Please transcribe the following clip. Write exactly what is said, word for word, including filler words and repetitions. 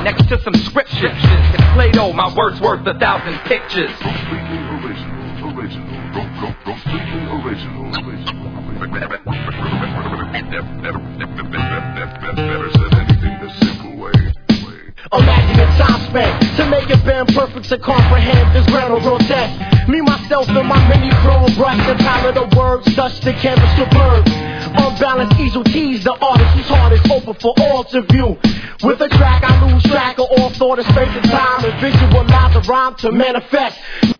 next to some scriptures. It's Plato, my words worth a thousand pictures. Completely original, original, completely original, original. Never said anything the simple way. Imagine the time spent to make it bend perfect to comprehend this grand or grotesque. Me, myself, and my many chrome brush and palette of words touch the canvas superb. Unbalanced easel tease the artist whose heart is open for all to view. With a track, I lose track of all thought of space and time and visualize a rhyme to manifest.